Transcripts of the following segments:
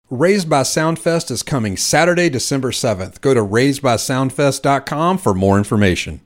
Raised by Soundfest is coming Saturday, December 7th. Go to raisedbysoundfest.com for more information.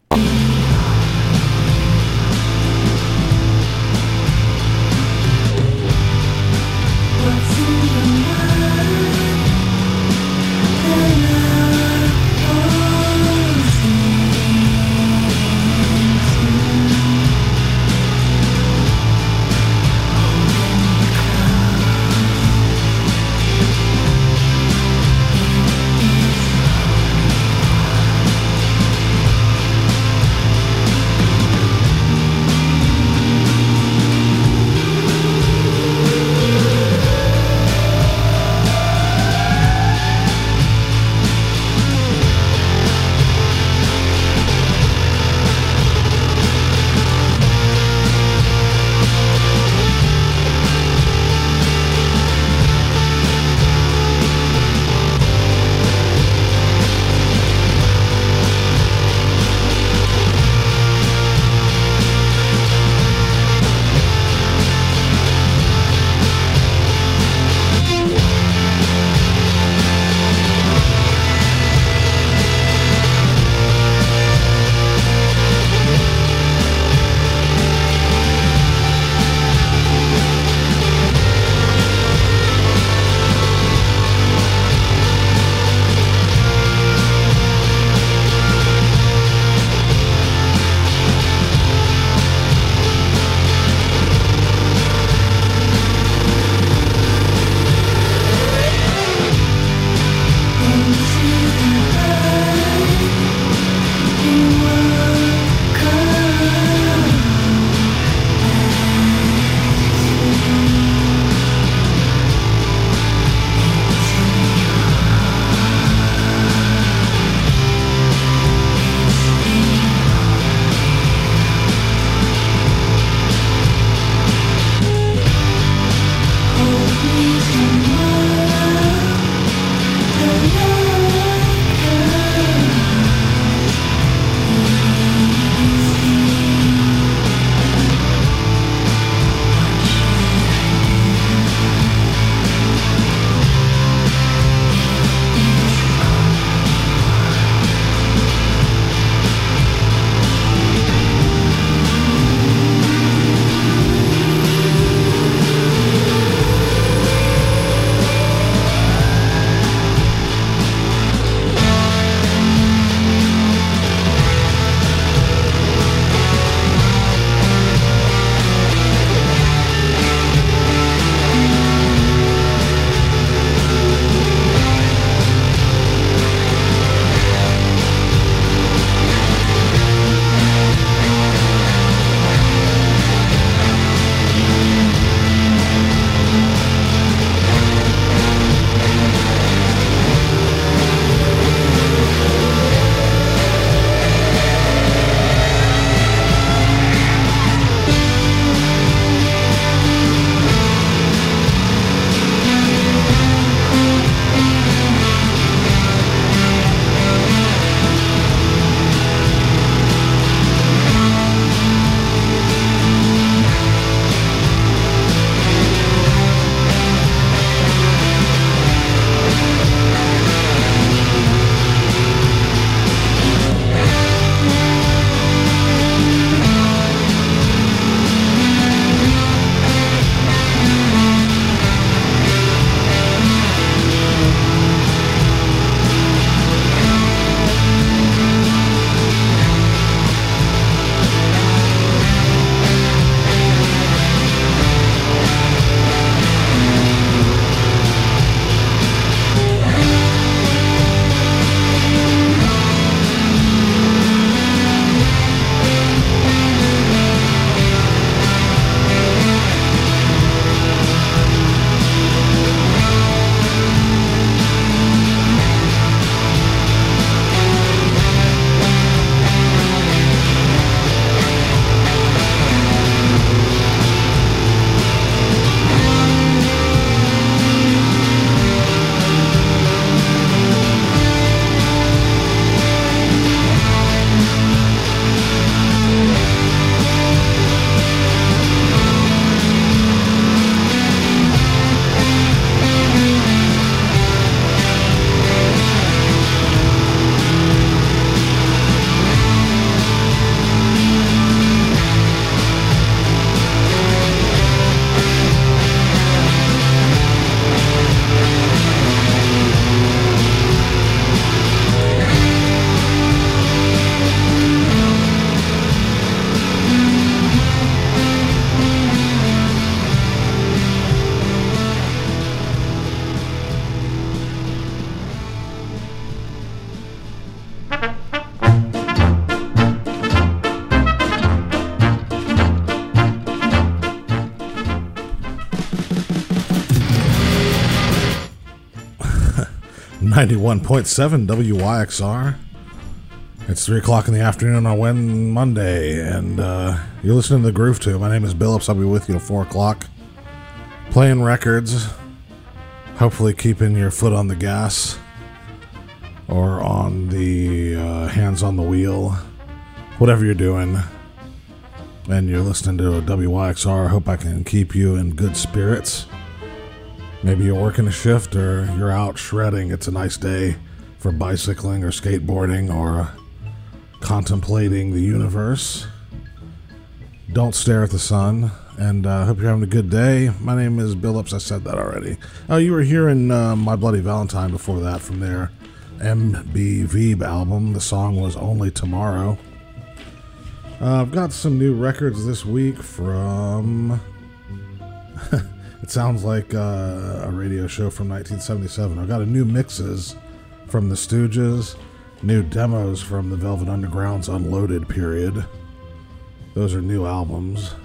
91.7 WYXR. It's 3 o'clock in the afternoon on Monday, and you're listening to The Groove Tube. My name is Billups. I'll be with you till 4 o'clock. Playing records, hopefully keeping your foot on the gas or on the hands on the wheel, whatever you're doing. And you're listening to WYXR. I hope I can keep you in good spirits. Maybe you're working a shift or you're out shredding. It's a nice day for bicycling or skateboarding or contemplating the universe. Don't stare at the sun, and I hope you're having a good day. My name is Billups. I said that already. Oh, you were hearing My Bloody Valentine before that from their MBV album. The song was Only Tomorrow. I've got some new records this week from... It sounds like a radio show from 1977. I've got a new mixes from the Stooges, new demos from the Velvet Underground's Unloaded period. Those are new albums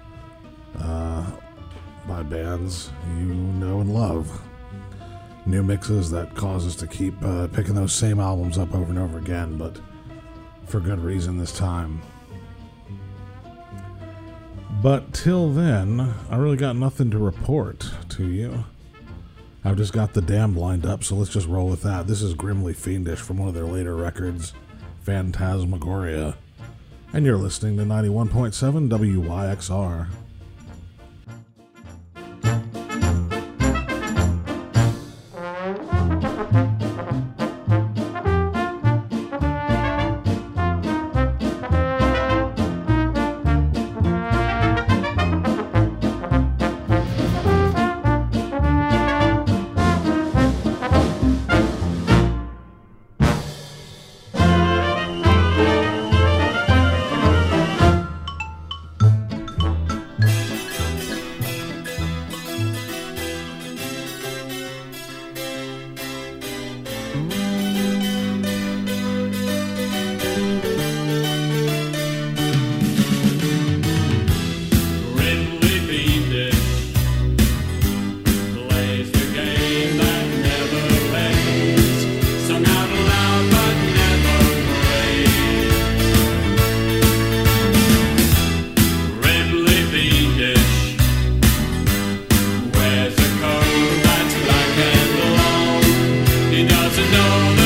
by bands you know and love. New mixes that cause us to keep picking those same albums up over and over again, but for good reason this time. But till then, I really got nothing to report to you. I've just got The Damned lined up, so let's just roll with that. This is Grimly Fiendish from one of their later records, Phantasmagoria. And you're listening to 91.7 WYXR. He doesn't know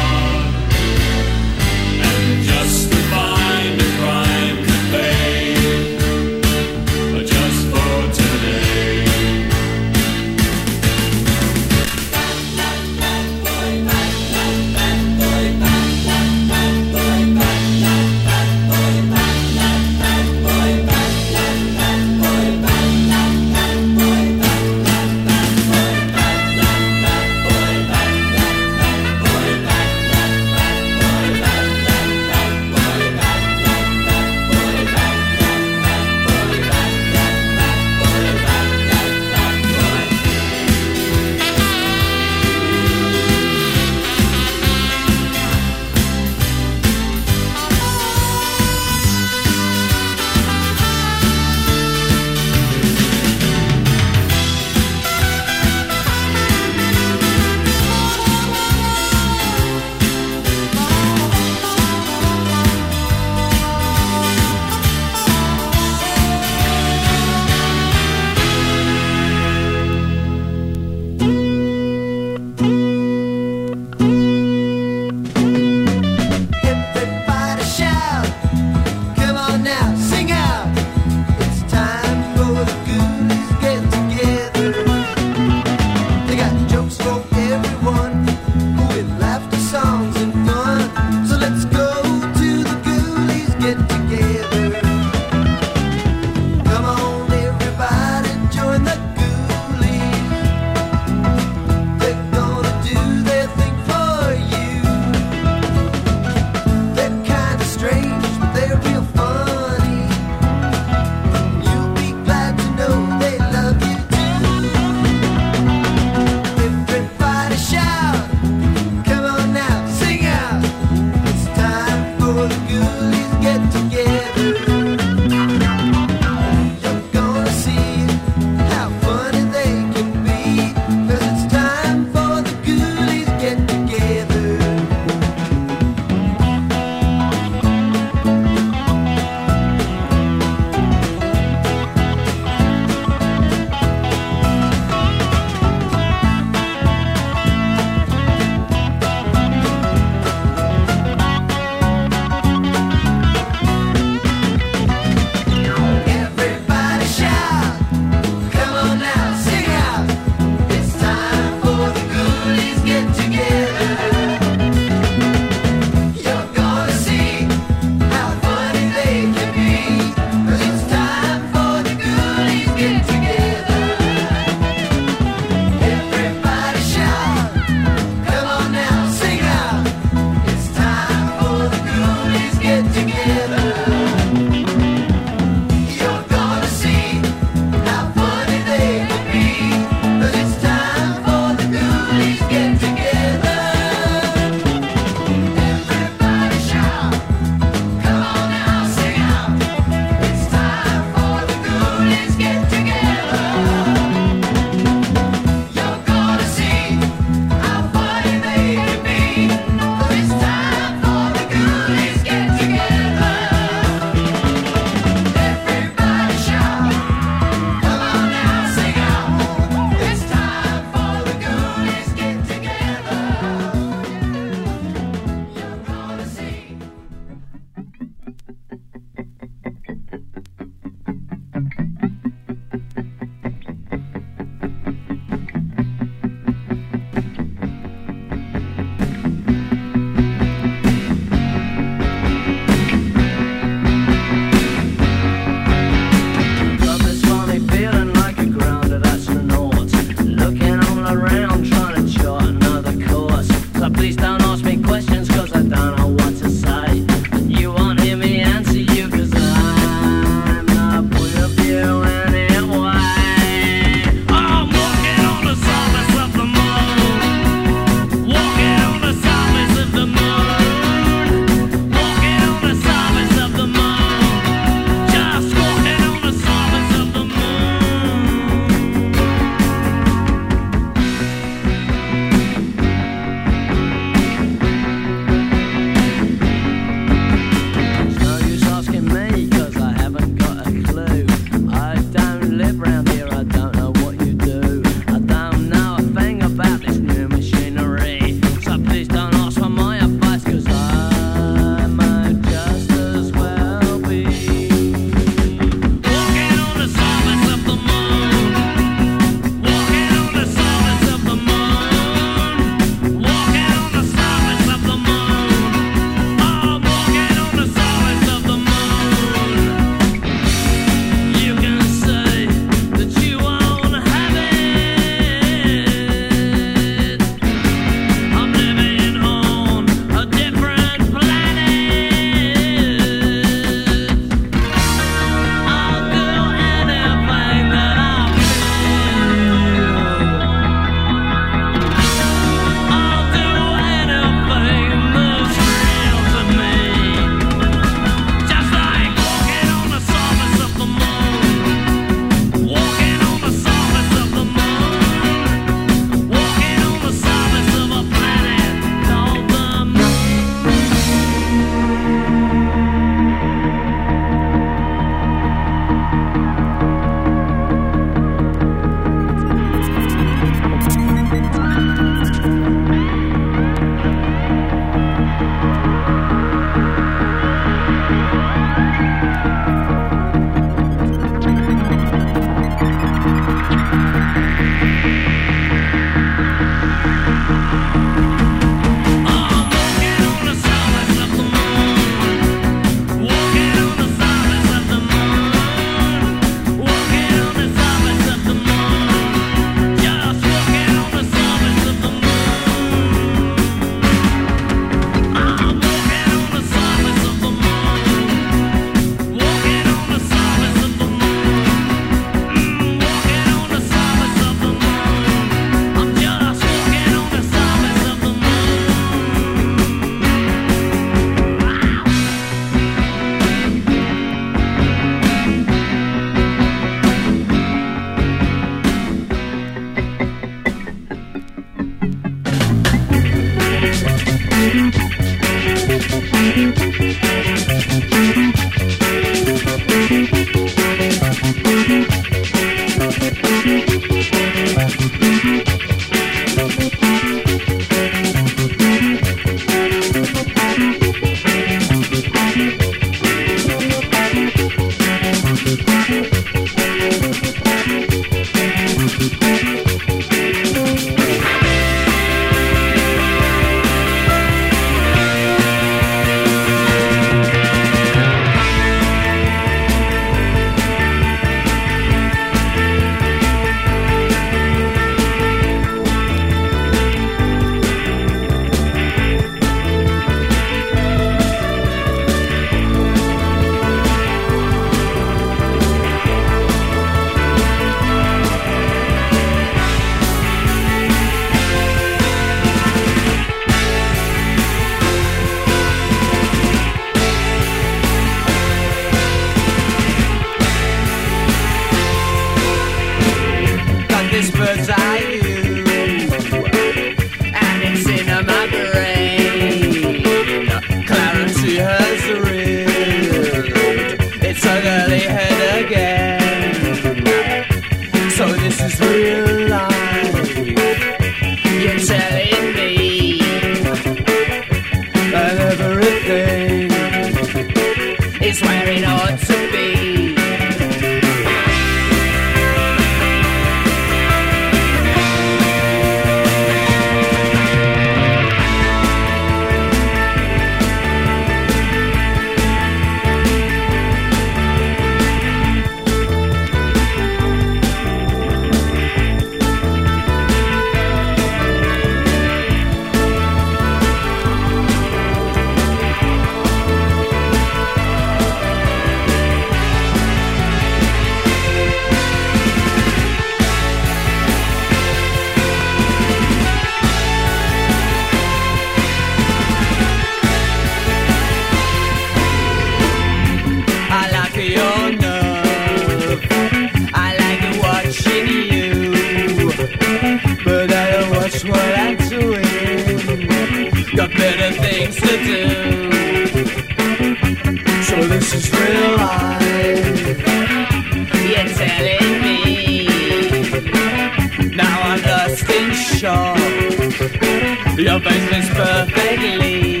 Your basement's perfectly.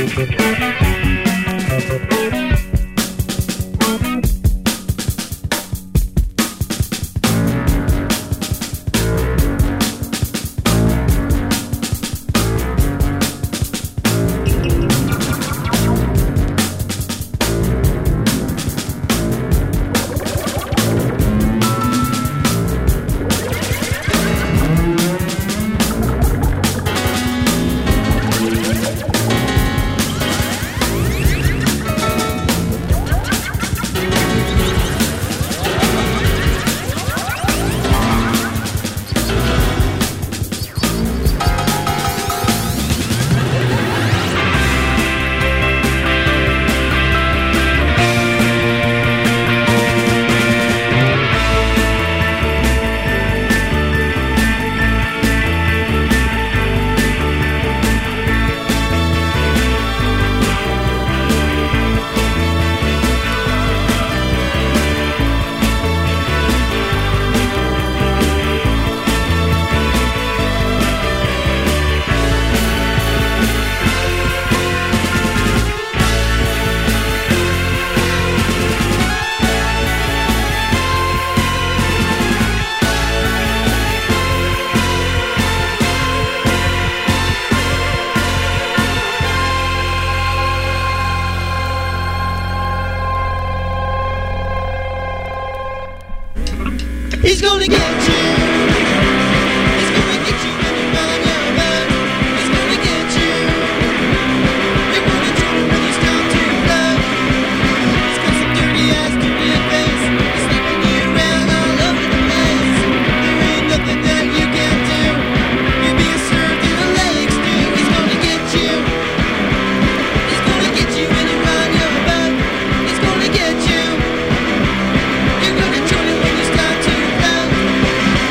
He's gonna get you. He's gonna get you when you run your mouth. He's gonna get you. You're gonna do it when it's time to run. He's got some dirty ass, dirty face. He's sweeping you around all over the place. There ain't nothing that you can't do. You're being served in a leg stew. He's gonna get you. He's gonna get you when you run your mouth. He's gonna get you. You're gonna join it when it's time to run.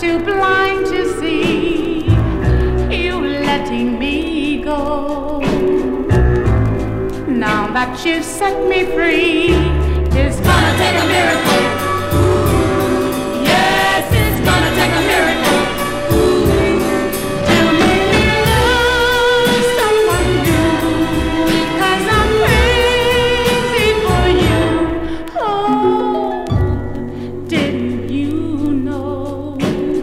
too blind to see you letting me go. Now that you've set me free, it's gonna take a miracle. Yes, it's gonna take a miracle to make me love someone new. 'Cause I'm crazy for you. Oh, didn't you know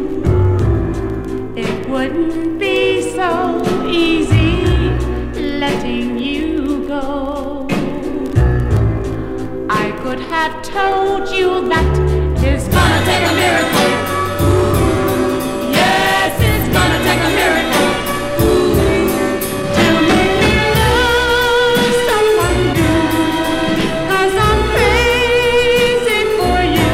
it wouldn't be so easy letting you go? I could have told you that it's gonna take a miracle. Yes, it's gonna take a miracle to make me love someone new. 'Cause I'm crazy for you.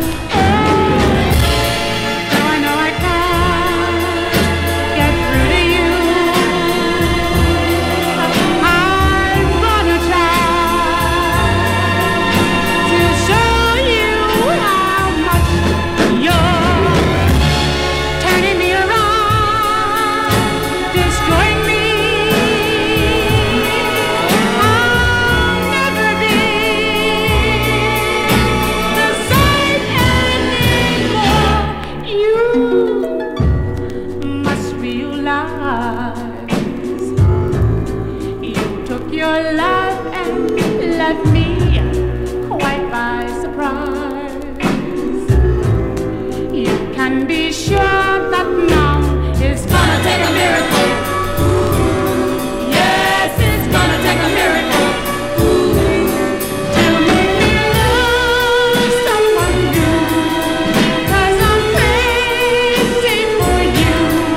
Oh, I know I can't get through to you. I'm gonna try to show you how much you're turning me around, destroying me. I'll never be the same anymore. You must realize you took your love and left me quite by surprise. You can be sure that now it's gonna take a miracle. Yes, it's gonna take a miracle to make me love someone new. 'Cause I'm crazy for you.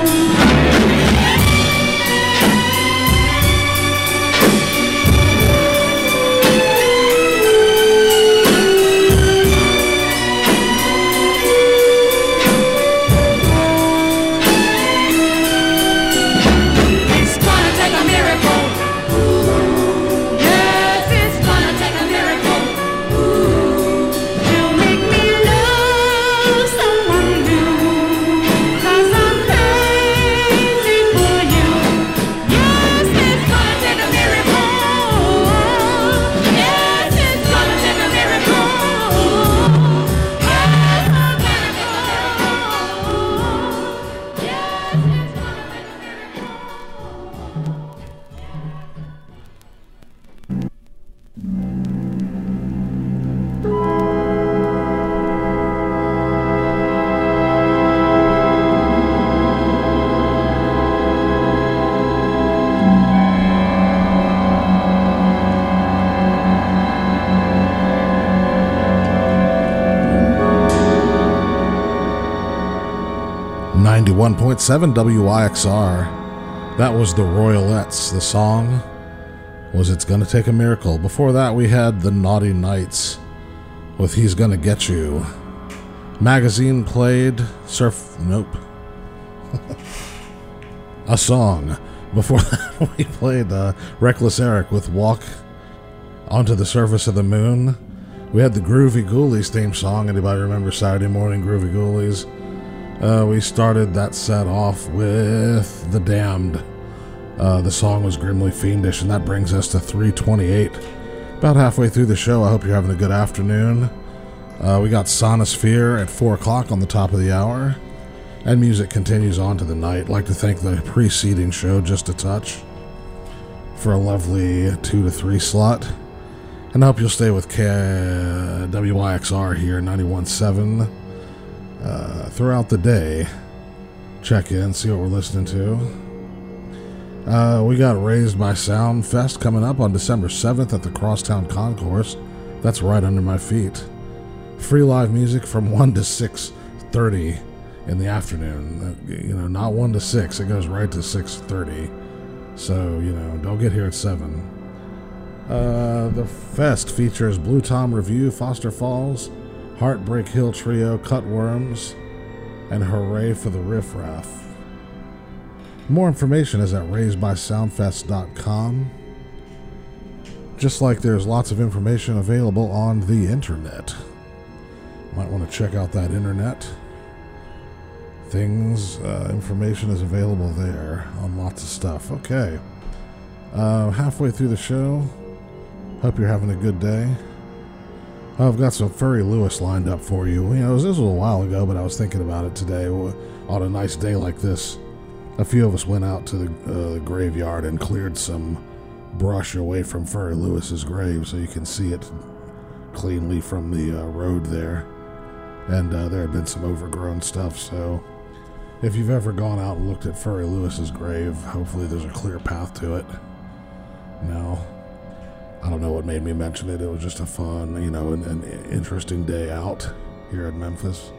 It's gonna take a miracle. Yes, it's gonna take a miracle to make me love someone new. 'Cause I'm crazy for you. Yes, it's gonna take a miracle. Yes, it's gonna take a miracle. Yes, it's gonna take a miracle. Yes, it's gonna take a miracle. 91.7 WYXR. That was the Royalettes. The song was It's Gonna Take a Miracle. Before that, we had the Naughty Knights with He's Gonna Get You. Magazine played Nope. A song. Before that, we played Reckless Eric with Walk Onto the Surface of the Moon. We had the Groovy Ghoulies theme song. Anybody remember Saturday Morning Groovy Ghoulies? We started that set off with The Damned. The song was Grimly Fiendish, and that brings us to 3:28. About halfway through the show. I hope you're having a good afternoon. We got Sonosphere at 4 o'clock on the top of the hour, and music continues on to the night. I'd like to thank the preceding show, Just a Touch, for a lovely 2 to 3 slot. And I hope you'll stay with WYXR here, 91.7. Throughout the day, check in, see what we're listening to. We got Raised by Sound Fest coming up on December 7th at the Crosstown Concourse. That's right under my feet. Free live music from 1 to 6:30 in the afternoon. Not 1 to 6, it goes right to 6:30. So, don't get here at 7. The fest features Blue Tom Review, Foster Falls, Heartbreak Hill Trio, Cutworms, and Hooray for the Riff Raff. More information is at raisedbysoundfest.com. Just like there's lots of information available on the internet. Might want to check out that internet. things. Information is available there on lots of stuff. Okay. Halfway through the show. Hope you're having a good day. I've got some Furry Lewis lined up for you. You know, this was a while ago, but I was thinking about it today. On a nice day like this, a few of us went out to the graveyard and cleared some brush away from Furry Lewis's grave so you can see it cleanly from the road there. And there had been some overgrown stuff, so if you've ever gone out and looked at Furry Lewis's grave, hopefully there's a clear path to it. No, I don't know what made me mention it. It was just a fun, an interesting day out here in Memphis.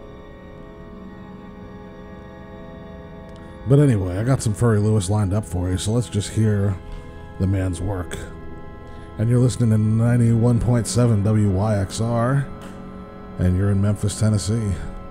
But anyway, I got some Furry Lewis lined up for you, so let's just hear the man's work. And you're listening to 91.7 WYXR, and you're in Memphis, Tennessee.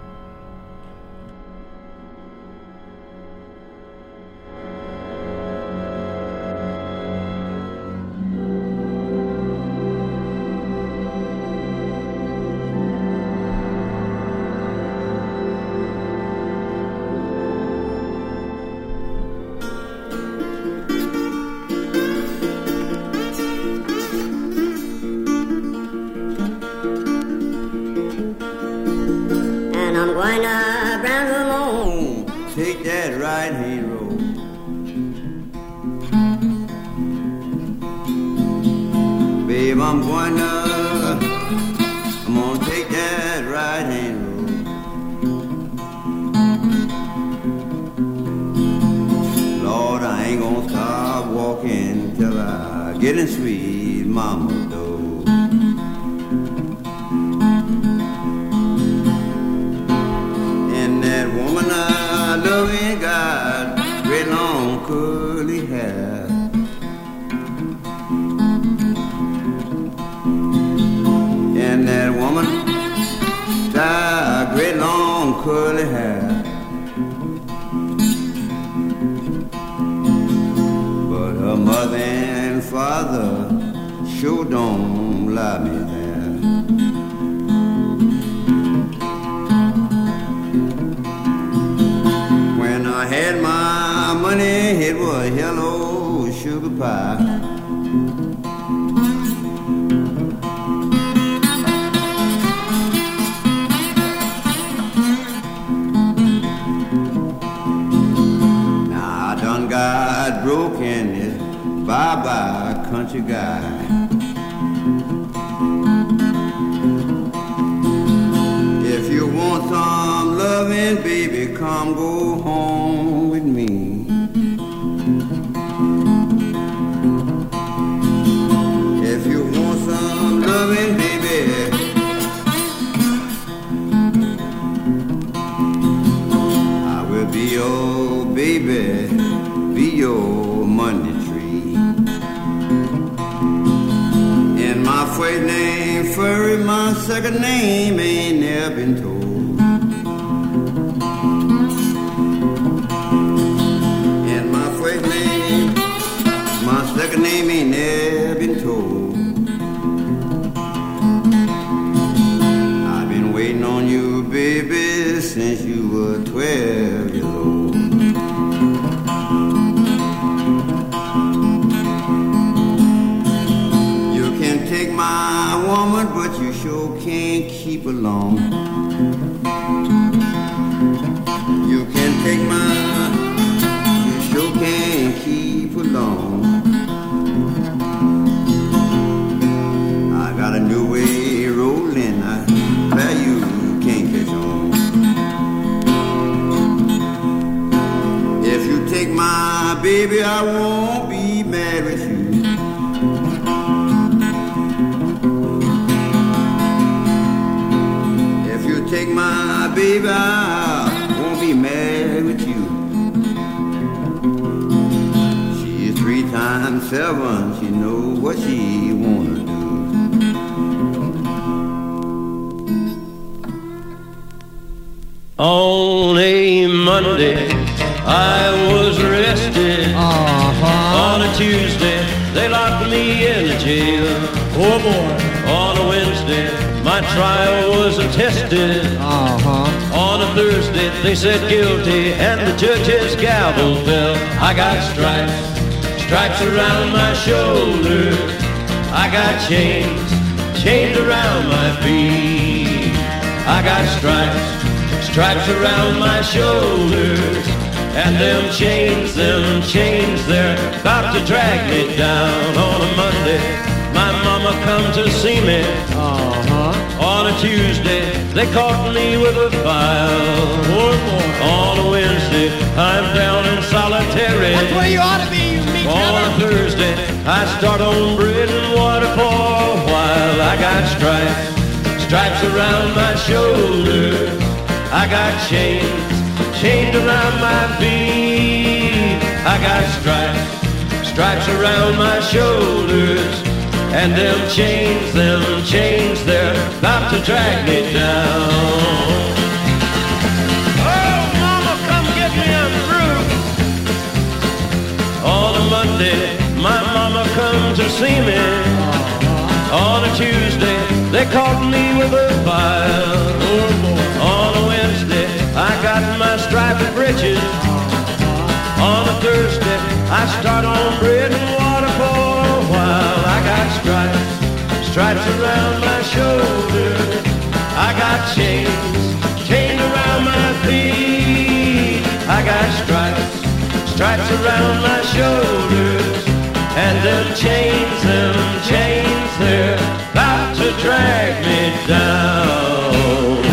On a Monday, I was arrested. On a Tuesday, they locked me in the jail. Oh boy. On a Wednesday, my trial was attested. On a Thursday, they said guilty, and the judge's gavel fell. I got stripes around my shoulders. I got chains around my feet. I got stripes around my shoulders. And them chains, they're about to drag me down. On a Monday, my mama come to see me. On a Tuesday, they caught me with a file. On a Wednesday, I'm down in solitary. That's where you ought to be, you meat On a Thursday, I start on bread and water for a while. I got stripes around my shoulders. I got chained around my feet. I got stripes around my shoulders. And them chains, they're about to drag me down. Oh, mama, come get me, I'm through. On a Monday, my mama come to see me. On a Tuesday, they caught me with a file. On a Wednesday, I got my striped britches. On a Thursday, I start on bread and water for a while. I got stripes around my shoulders. I got chained around my feet. I got stripes around my shoulders. And them chains, they're about to drag me down.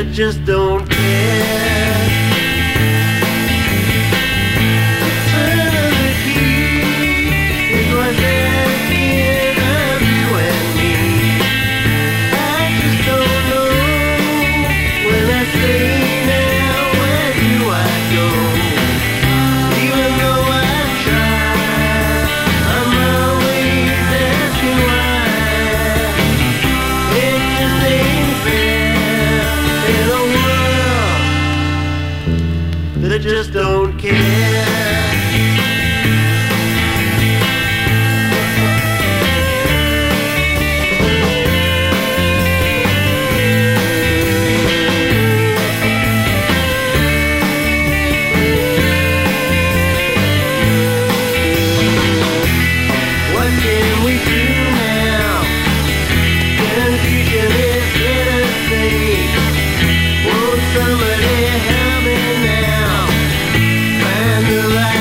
that just don't care. The turn of the key is what's asking of you and me. I just don't know when I say now, where do I go? Even though I try, I'm always asking why. It just ain't fair in a world that just don't care. What can we do now? Confusion is here to stay. Won't somebody help me now? Find the right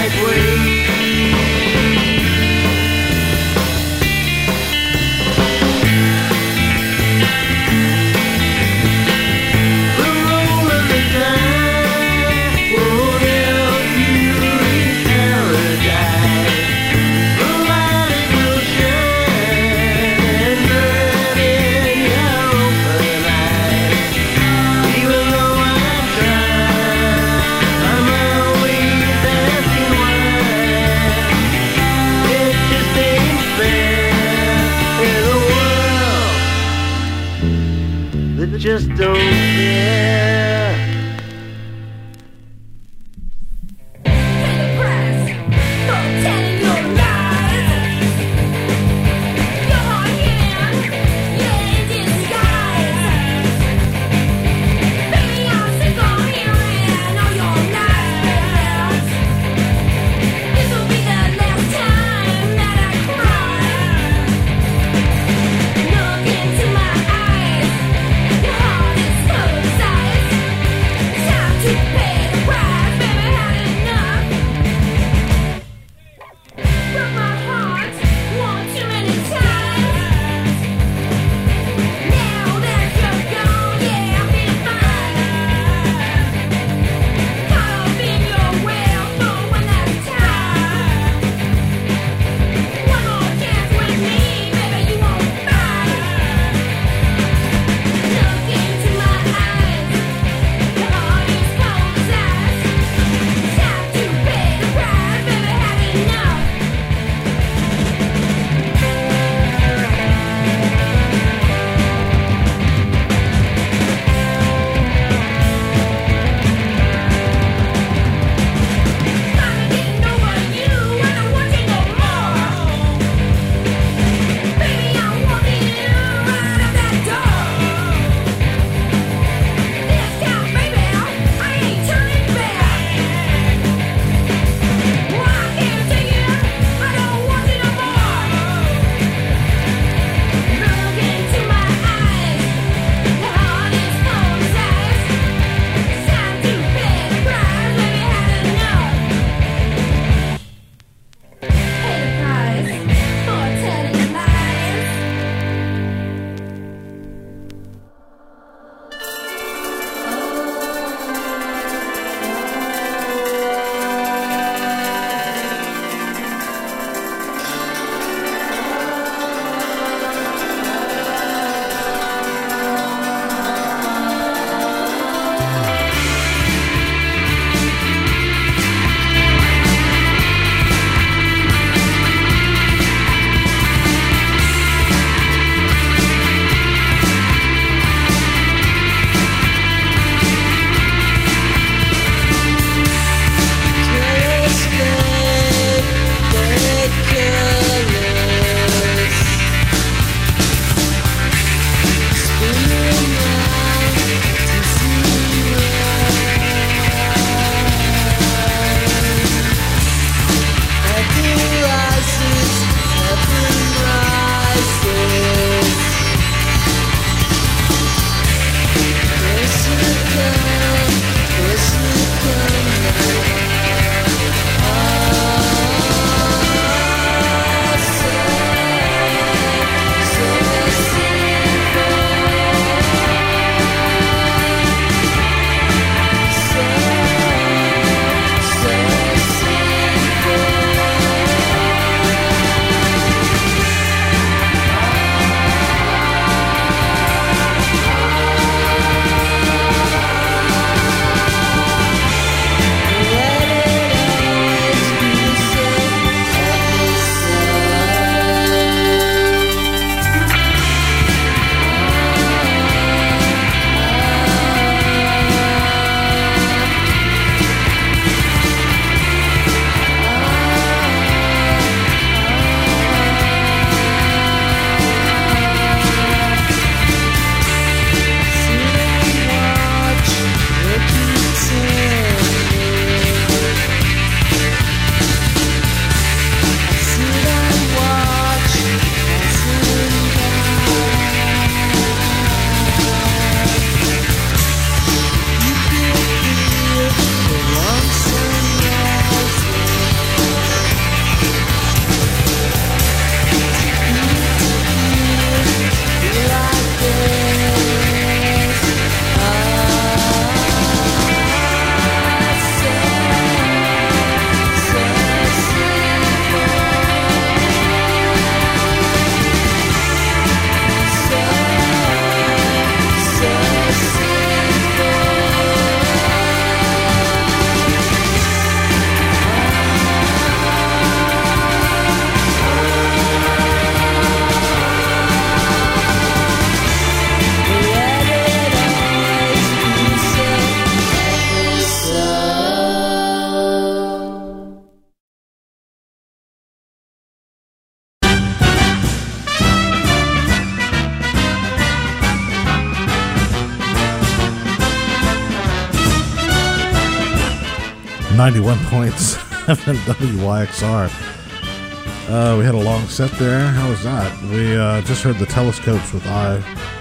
WYXR. We had a long set there. How was that? We just heard the Telescopes with I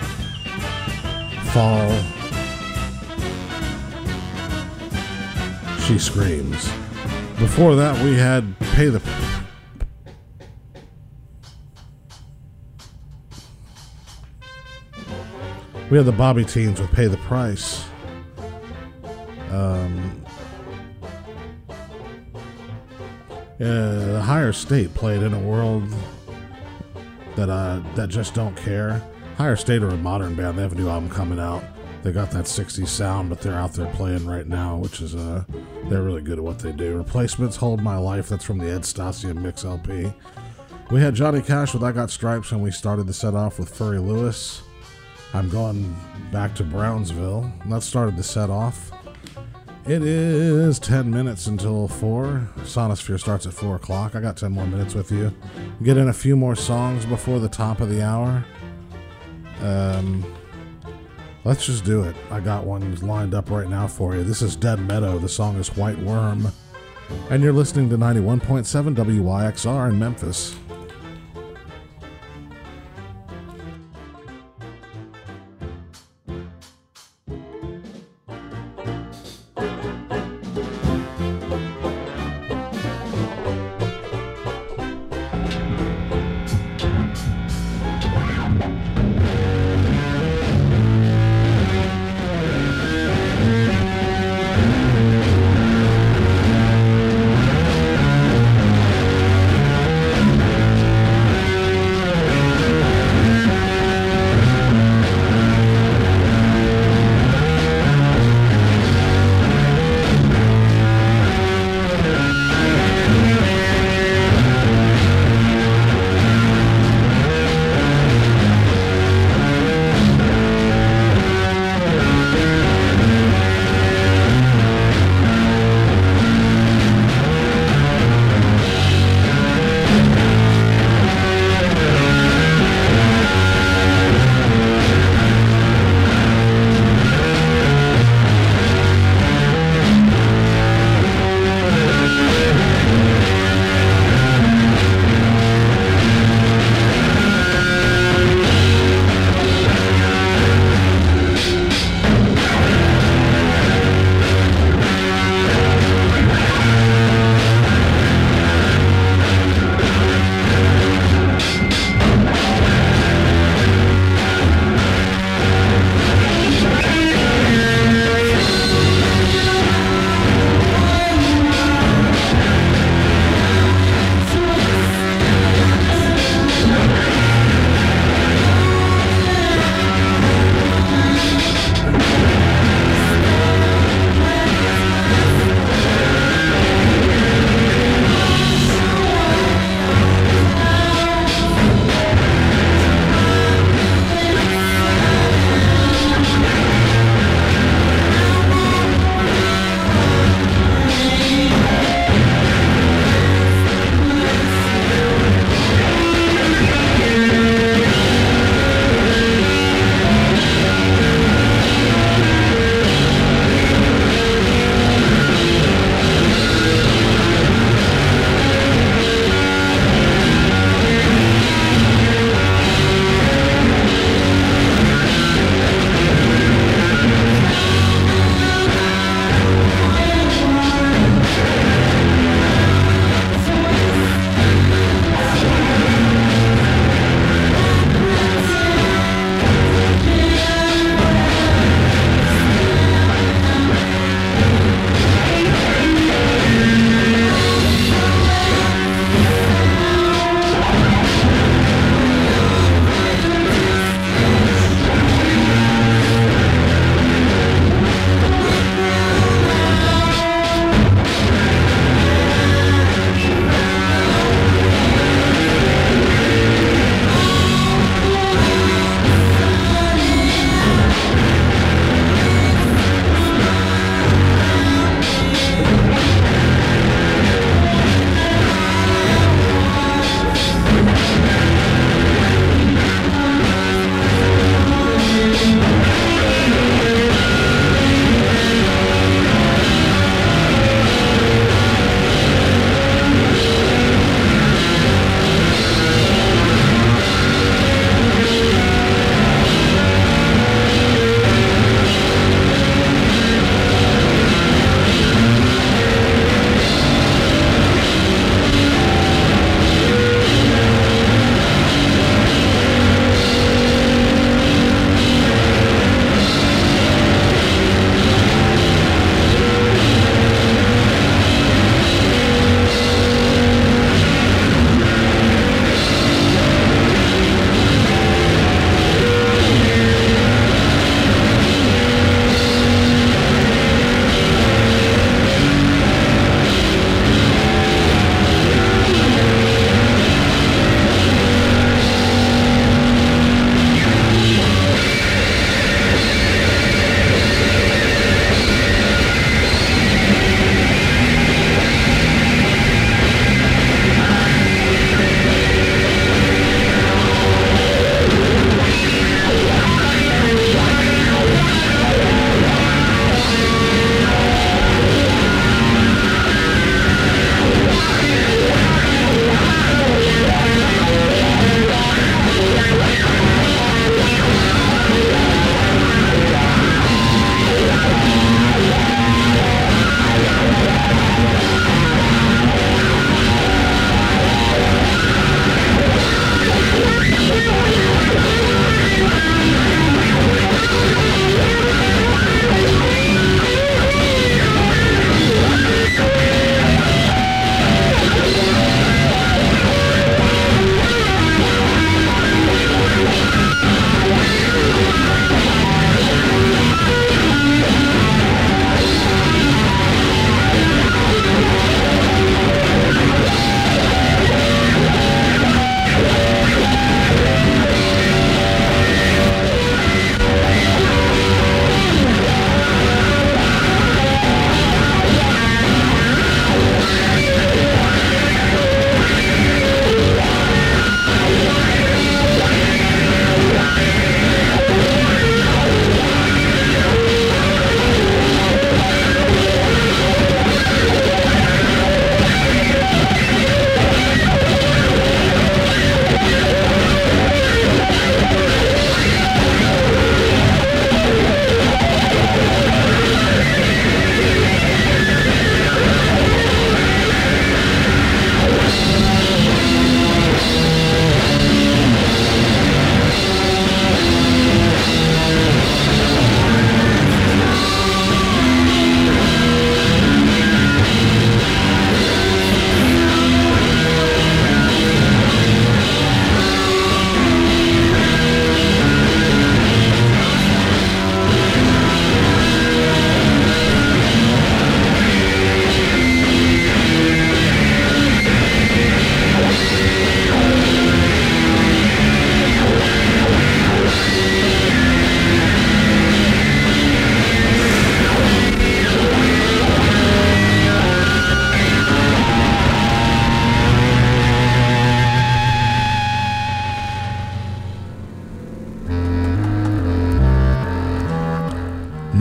Fall, She Screams. Before that, we had Pay the Bobby Teens with Pay the Price. The Higher State played In a World that Just Don't Care. Higher State are a modern band. They have a new album coming out. They got that 60s sound, but they're out there playing right now, which is they're really good at what they do. Replacements, Hold My Life. That's from the Ed Stasium Mix LP. We had Johnny Cash with I Got Stripes, and we started the set off with Furry Lewis. I'm going back to Brownsville. And that started the set off. It is 10 minutes until 4. Sonosphere starts at 4 o'clock. I got 10 more minutes with you. Get in a few more songs before the top of the hour. Let's just do it. I got one lined up right now for you. This is Dead Meadow. The song is White Worm. And you're listening to 91.7 WYXR in Memphis.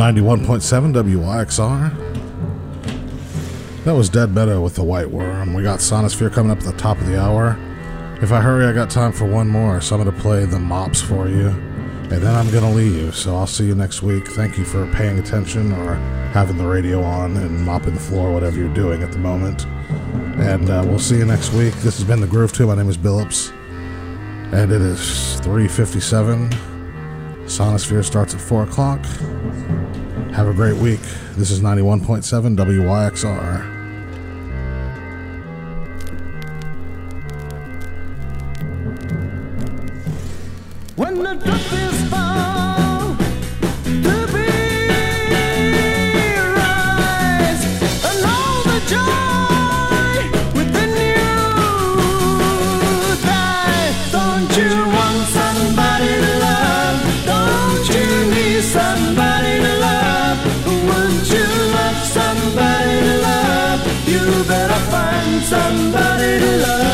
91.7 WYXR. That was Dead Meadow with the White Worm. We got Sonosphere coming up at the top of the hour. If I hurry, I got time for one more, so I'm going to play the mops for you. And then I'm going to leave, so I'll see you next week. Thank you for paying attention or having the radio on and mopping the floor, whatever you're doing at the moment. And we'll see you next week. This has been The Groove Tube. My name is Billups. And it is 3:57. Sonosphere starts at 4 o'clock. Have a great week. This is 91.7 WYXR. When the truth is found to be rise, and all the joy within you die. Don't you want somebody to love? Don't you need somebody to love? Wouldn't you love somebody to love? You better find somebody to love.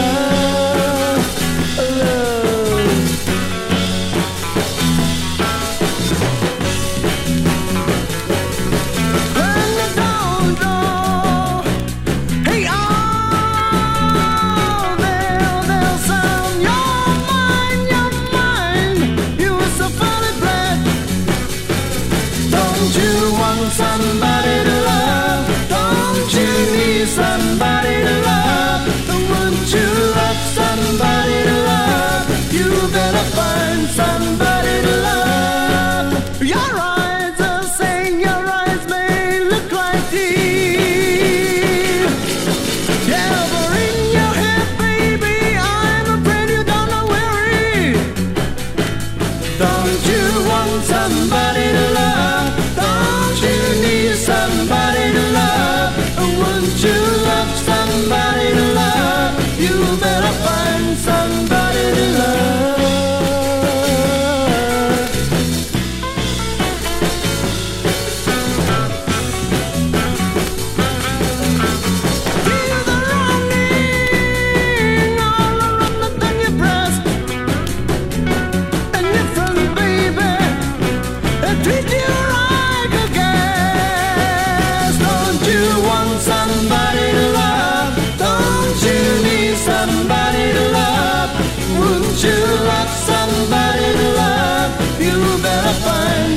Somebody to love, don't you need somebody to love? Wouldn't you love somebody to love? You better find somebody to love. Your eyes are saying your eyes may look like teeth. Yeah, but in your head, baby, I'm afraid you don't know where it. Don't you want somebody to love? Somebody to love, wouldn't you love somebody to love? You better find somebody to love. Feel the longing all around your breast and your front, baby, and treat you like a guest. Don't you want somebody to love? Don't you need somebody to love? Wouldn't you love somebody to love? You better find